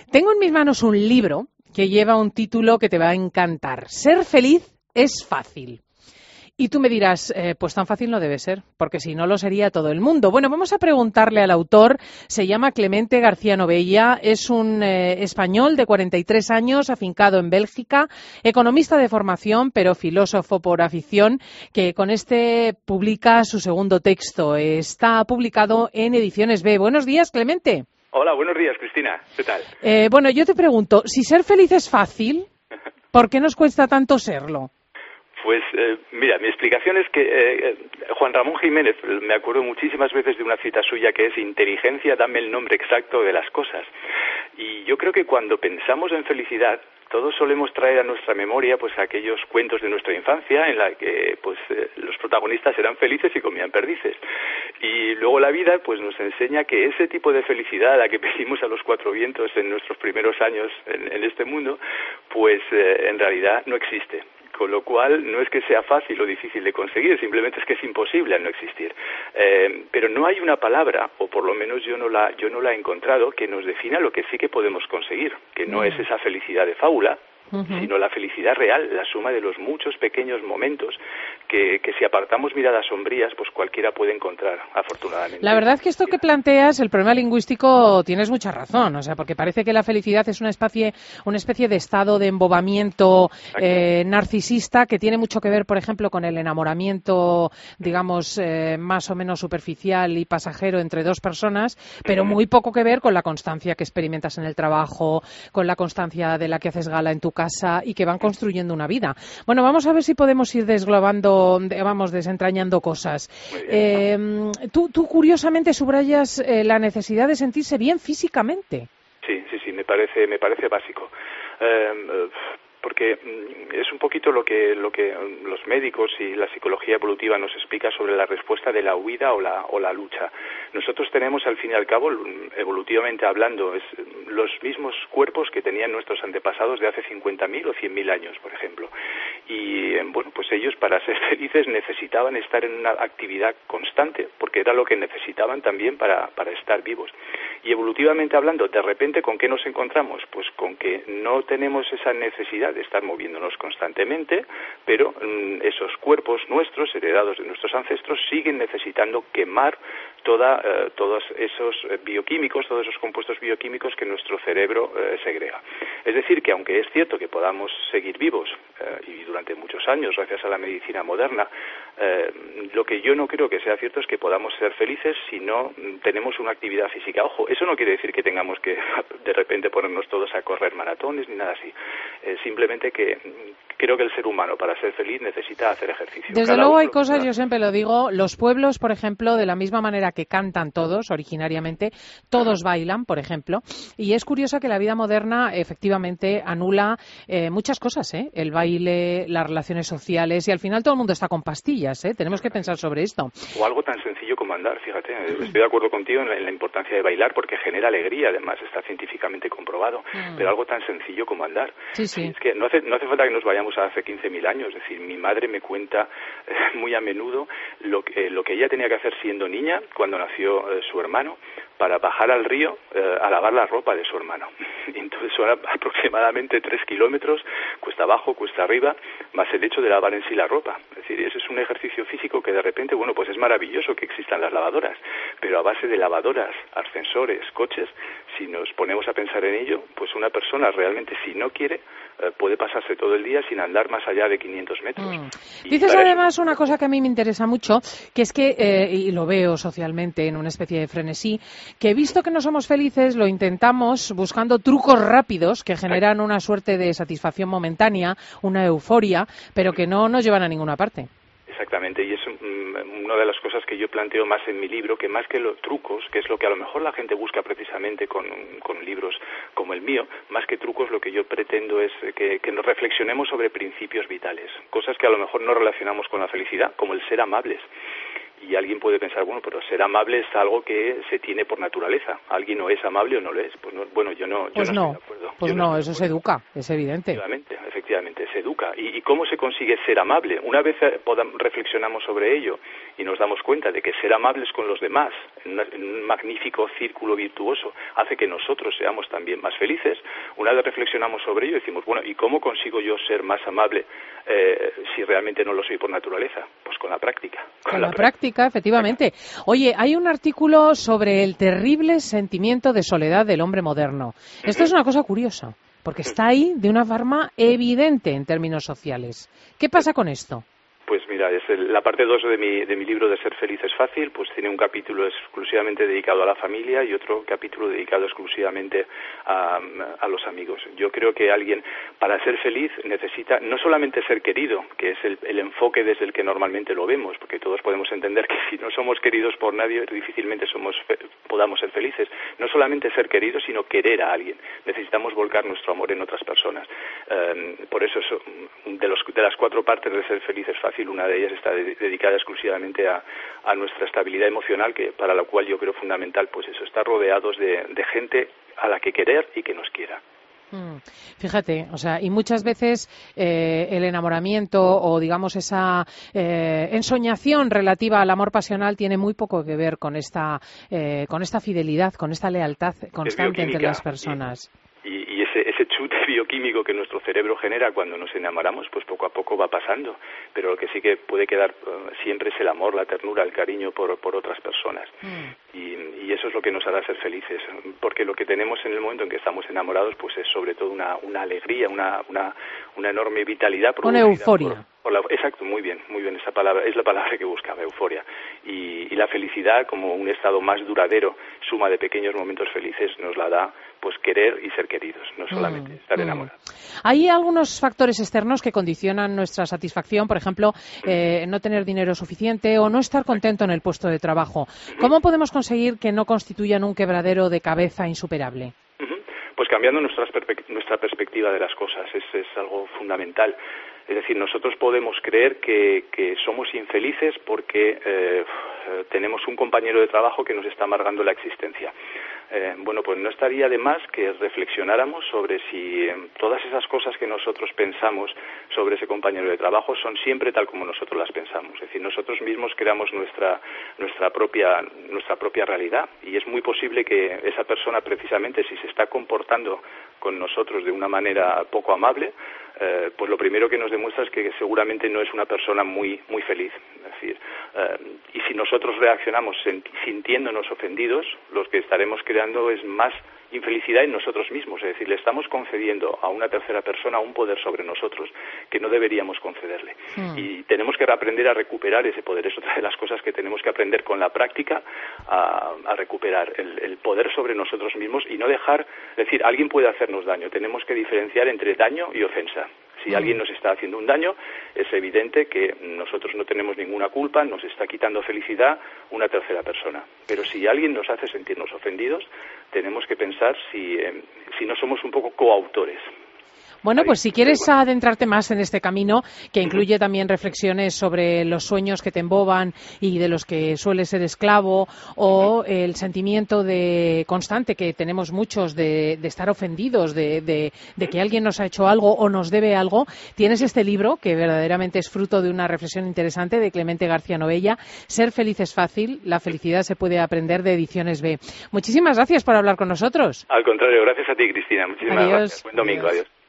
Tengo en mis manos un libro que lleva un título que te va a encantar. Ser feliz es fácil. Y tú me dirás, pues tan fácil no debe ser, porque si no lo sería todo el mundo. Bueno, vamos a preguntarle al autor. Se llama Clemente García Novella, es un español de 43 años, afincado en Bélgica, economista de formación, pero filósofo por afición, que con este publica su segundo texto. Está publicado en Ediciones B. Buenos días, Clemente. Hola, buenos días, Cristina. ¿Qué tal? Bueno, yo te pregunto, si ser feliz es fácil, ¿por qué nos cuesta tanto serlo? Pues mira, mi explicación es que Juan Ramón Jiménez, me acuerdo muchísimas veces de una cita suya que es: inteligencia, dame el nombre exacto de las cosas. Y yo creo que cuando pensamos en felicidad, todos solemos traer a nuestra memoria pues aquellos cuentos de nuestra infancia en la que pues los protagonistas eran felices y comían perdices. Y luego la vida pues nos enseña que ese tipo de felicidad a la que pedimos a los cuatro vientos en nuestros primeros años en este mundo, pues en realidad no existe. Con lo cual no es que sea fácil o difícil de conseguir, simplemente es que es imposible al no existir. Pero no hay una palabra, o por lo menos yo no la he encontrado, que nos defina lo que sí que podemos conseguir, que no es esa felicidad de fábula, sino la felicidad real, la suma de los muchos pequeños momentos que si apartamos miradas sombrías, pues cualquiera puede encontrar, afortunadamente. La verdad es que esto que planteas, el problema lingüístico, tienes mucha razón, o sea, porque parece que la felicidad es una especie de estado de embobamiento narcisista que tiene mucho que ver, por ejemplo, con el enamoramiento, digamos, más o menos superficial y pasajero entre dos personas, pero muy poco que ver con la constancia que experimentas en el trabajo, con la constancia de la que haces gala en tu casa y que van construyendo una vida. Bueno, vamos a ver si podemos ir desentrañando cosas. Tú curiosamente subrayas la necesidad de sentirse bien físicamente. Sí, me parece básico. Porque es un poquito lo que los médicos y la psicología evolutiva nos explica sobre la respuesta de la huida o la lucha. Nosotros tenemos, al fin y al cabo, evolutivamente hablando, los mismos cuerpos que tenían nuestros antepasados de hace 50.000 o 100.000 años, por ejemplo. Y bueno, pues ellos, para ser felices, necesitaban estar en una actividad constante, porque era lo que necesitaban también para estar vivos. Y evolutivamente hablando, de repente, ¿con qué nos encontramos? Pues con que no tenemos esa necesidad de estar moviéndonos constantemente, pero esos cuerpos nuestros, heredados de nuestros ancestros, siguen necesitando quemar todos esos bioquímicos, todos esos compuestos bioquímicos que nuestro cerebro segrega. Es decir, que aunque es cierto que podamos seguir vivos y durante muchos años, gracias a la medicina moderna, lo que yo no creo que sea cierto es que podamos ser felices si no tenemos una actividad física. Ojo, eso no quiere decir que tengamos que de repente ponernos todos a correr maratones ni nada así. Simplemente que creo que el ser humano, para ser feliz, necesita hacer ejercicio. Desde luego hay cosas, yo siempre lo digo, los pueblos, por ejemplo, de la misma manera que cantan todos originariamente, todos bailan, por ejemplo, y es curioso que la vida moderna efectivamente anula muchas cosas, el baile, las relaciones sociales, y al final todo el mundo está con pastillas, tenemos que pensar sobre esto. O algo tan sencillo como andar, fíjate, estoy de acuerdo contigo en la importancia de bailar porque genera alegría, además está científicamente comprobado, pero algo tan sencillo como andar. Sí. Es que no hace falta que nos vayamos a hace 15.000 años, es decir, mi madre me cuenta muy a menudo lo que ella tenía que hacer siendo niña cuando nació su hermano para bajar al río a lavar la ropa de su hermano. Y entonces son aproximadamente 3 kilómetros, cuesta abajo, cuesta arriba, más el hecho de lavar en sí la ropa. Es decir, ese es un ejercicio físico que de repente, bueno, pues es maravilloso que existan las lavadoras, pero a base de lavadoras, ascensores, coches, si nos ponemos a pensar en ello, pues una persona realmente, si no quiere, puede pasarse todo el día sin andar más allá de 500 metros. Dices además una cosa que a mí me interesa mucho, que es que, y lo veo socialmente en una especie de frenesí, que visto que no somos felices, lo intentamos buscando trucos rápidos que generan una suerte de satisfacción momentánea, una euforia, pero que no nos llevan a ninguna parte. Exactamente, y es una de las cosas que yo planteo más en mi libro, que más que los trucos, que es lo que a lo mejor la gente busca precisamente con libros como el mío, más que trucos lo que yo pretendo es que nos reflexionemos sobre principios vitales, cosas que a lo mejor no relacionamos con la felicidad, como el ser amables. Y alguien puede pensar, bueno, pero ser amable es algo que se tiene por naturaleza. ¿Alguien no es amable o no lo es? Pues no, bueno, yo no estoy de acuerdo. Pues no, eso se educa, es evidente. Efectivamente, se educa. nunca. ¿Y cómo se consigue ser amable? Una vez reflexionamos sobre ello y nos damos cuenta de que ser amables con los demás, en un magnífico círculo virtuoso, hace que nosotros seamos también más felices. Una vez reflexionamos sobre ello y decimos, bueno, ¿y cómo consigo yo ser más amable si realmente no lo soy por naturaleza? Pues con la práctica. Con la práctica, efectivamente. Oye, hay un artículo sobre el terrible sentimiento de soledad del hombre moderno. Esto es una cosa curiosa, porque está ahí de una forma evidente en términos sociales. ¿Qué pasa con esto? Pues mira, es la parte 2 de mi libro de Ser feliz es fácil, pues tiene un capítulo exclusivamente dedicado a la familia y otro capítulo dedicado exclusivamente a los amigos. Yo creo que alguien, para ser feliz, necesita no solamente ser querido, que es el enfoque desde el que normalmente lo vemos, porque todos podemos entender que si no somos queridos por nadie, difícilmente podamos ser felices. No solamente ser queridos, sino querer a alguien. Necesitamos volcar nuestro amor en otras personas. Por eso, de las 4 partes de Ser feliz es fácil, una de ellas está dedicada exclusivamente a nuestra estabilidad emocional, que para la cual yo creo fundamental, pues eso, estar rodeados de gente a la que querer y que nos quiera. Fíjate, o sea, y muchas veces el enamoramiento o digamos esa ensoñación relativa al amor pasional tiene muy poco que ver con esta fidelidad, con esta lealtad constante entre las personas. Y ese chute bioquímico que nuestro cerebro genera cuando nos enamoramos, pues poco a poco va pasando. Pero lo que sí que puede quedar siempre es el amor, la ternura, el cariño por otras personas. Y eso es lo que nos hará ser felices. Porque lo que tenemos en el momento en que estamos enamorados, pues es sobre todo una alegría, una enorme vitalidad. Una euforia. Exacto, muy bien, esa palabra es la palabra que buscaba, euforia. Y la felicidad, como un estado más duradero, suma de pequeños momentos felices, nos la da pues querer y ser queridos, no solamente estar enamorados. Hay algunos factores externos que condicionan nuestra satisfacción, por ejemplo, no tener dinero suficiente o no estar contento en el puesto de trabajo. ¿Cómo podemos conseguir que no constituyan un quebradero de cabeza insuperable? Pues cambiando nuestra perspectiva de las cosas, es algo fundamental. Es decir, nosotros podemos creer que somos infelices porque tenemos un compañero de trabajo que nos está amargando la existencia. Bueno, pues no estaría de más que reflexionáramos sobre si todas esas cosas que nosotros pensamos sobre ese compañero de trabajo son siempre tal como nosotros las pensamos. Es decir, nosotros mismos creamos nuestra propia realidad, y es muy posible que esa persona, precisamente, si se está comportando con nosotros de una manera poco amable, pues lo primero que nos demuestra es que seguramente no es una persona muy feliz. Es decir, y si nosotros reaccionamos sintiéndonos ofendidos, lo que estaremos creando es más infelicidad en nosotros mismos. Es decir, le estamos concediendo a una tercera persona un poder sobre nosotros que no deberíamos concederle. Y tenemos que aprender a recuperar ese poder. Es otra de las cosas que tenemos que aprender con la práctica, a recuperar el poder sobre nosotros mismos y no dejar... Es decir, alguien puede hacernos daño. Tenemos que diferenciar entre daño y ofensa. Si alguien nos está haciendo un daño, es evidente que nosotros no tenemos ninguna culpa, nos está quitando felicidad una tercera persona. Pero si alguien nos hace sentirnos ofendidos, tenemos que pensar si no somos un poco coautores. Bueno, pues si quieres adentrarte más en este camino, que incluye también reflexiones sobre los sueños que te emboban y de los que sueles ser esclavo, o el sentimiento de constante que tenemos muchos de estar ofendidos, de que alguien nos ha hecho algo o nos debe algo, tienes este libro que verdaderamente es fruto de una reflexión interesante de Clemente García Novella, Ser feliz es fácil, la felicidad se puede aprender, de Ediciones B. Muchísimas gracias por hablar con nosotros. Al contrario, gracias a ti, Cristina. Muchísimas gracias. Buen domingo, adiós.